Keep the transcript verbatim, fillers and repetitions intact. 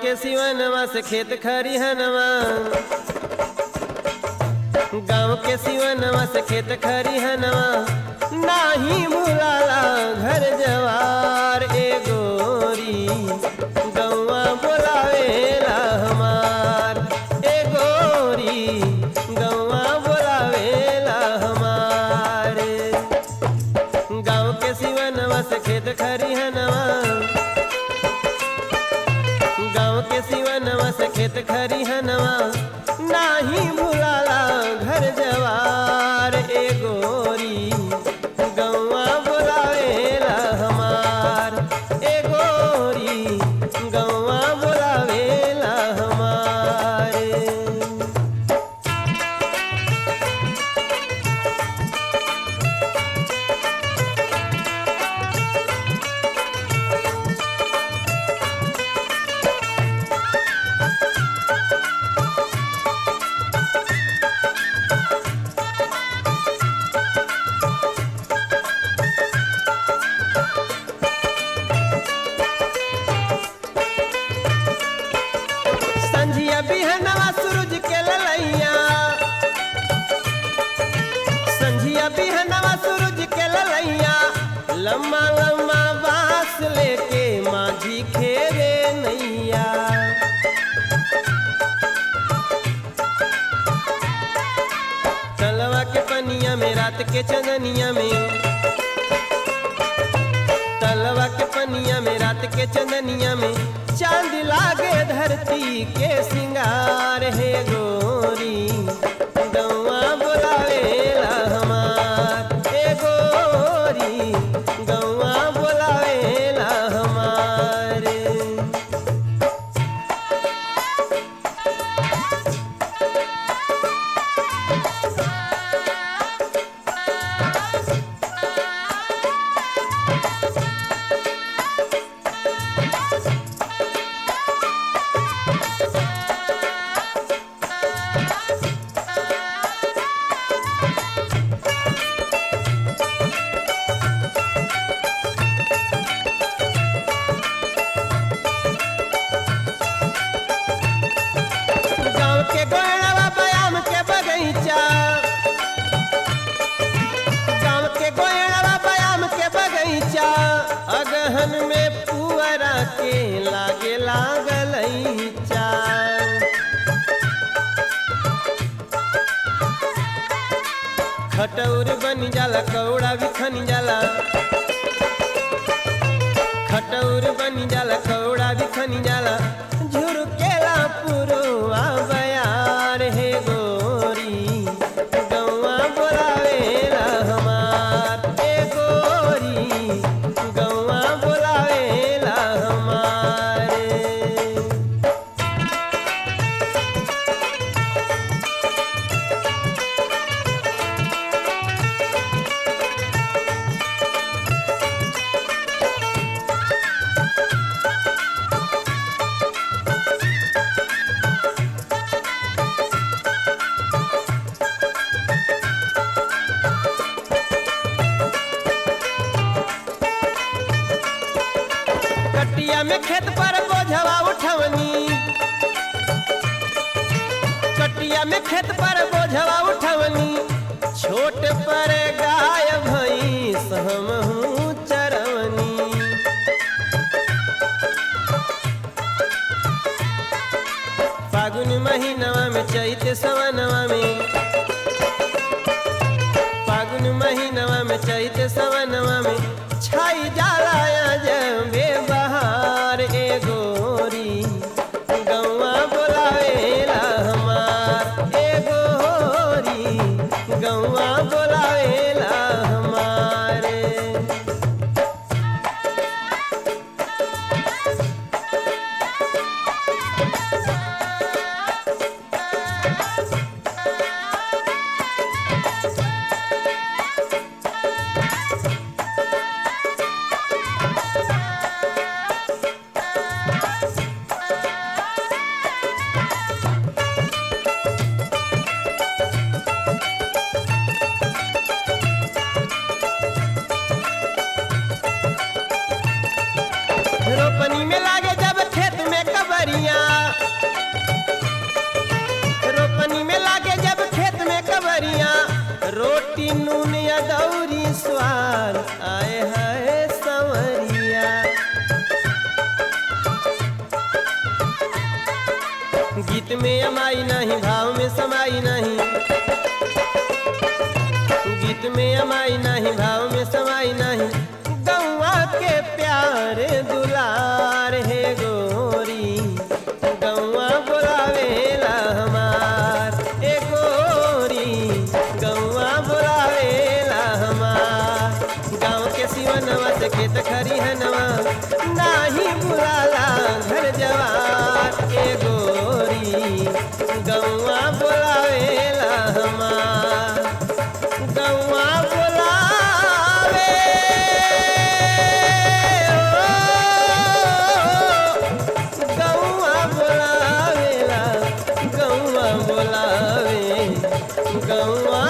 के सिवनवा से खेत खरिहनवा, गाँव के सिवनवा से खेत खरिहनवा, नाही भुलाला घर जवार ए गोरी गौवा बोलावेला हमार, ए गोरी गौवा बोलावेला हमार। गाँव के सिवनवा से खेत खरिहनवा, गाँव के सिवनवा से खेत खरिहनवा, नाही भुलाला घर जवार ए गोरी गौवा बोलावेला हमार, ए गोरी गौवा बोलावेला हमार। संझिया बिहनवा सूरज के ललैया, संझिया बिहनवा सूरज के ललैया, लम्मा लम्मा बांस लेके माझी खेवे नैया। तलवा के पनिया में रात के चंदनिया में, तलवा के पनिया में रात के चंदनिया में, चांद लागे धरती के सिंगार है गोरी गौवा बोलावेला हमार, ए गोरी गौवा बोलावेला हमार। के गोयड़वा बयाम के बगीचा, गाँव के गोयड़वा बयाम के बगीचा, अगहन में पुअरा के लागे लागलैचा। खटौर बन जाला कौड़ा भी खन जाला, खटौर बन जाला कौड़ा भी खन जाला, झुरकेला पुरुआ बयार है गोरी गौवा बोलावेला हमार, ए गोरी गौवा बोलावेला हमार। कटिया में खेत पर बोझवा उठवनी, कटिया में खेत पर बोझवा उठवनी, छोट पर गाय भैंस हमहू चरवनी। फागुन महीनवा में चैत सवनवा में, फागुन महीनवा में चैत सवनवा में, छाई जाला जबे बहार ए गोरी गौवा बोलावेला हमार, ए गोरी गौवा बोलावेला हमार। की नून या दौरी स्वाद आए है संवरिया। गीत में अमाई नहीं भाव में समाई नहीं, गीत में अमाई नहीं भाव में समाई नहीं। गौवा के प्यारे दुलार है गोरी, गौवा बुलावेला हमार ए गोरी, गौवा बुलावेला हमार। गाँव के सिवनवा से खेत खरी है नवा, नाही बुलाला घर जवार ए गोरी, गौवा बुलावेला हमार। गौवा बुलावे गौवा बुलावेला, गौवा बुलावे, गौवा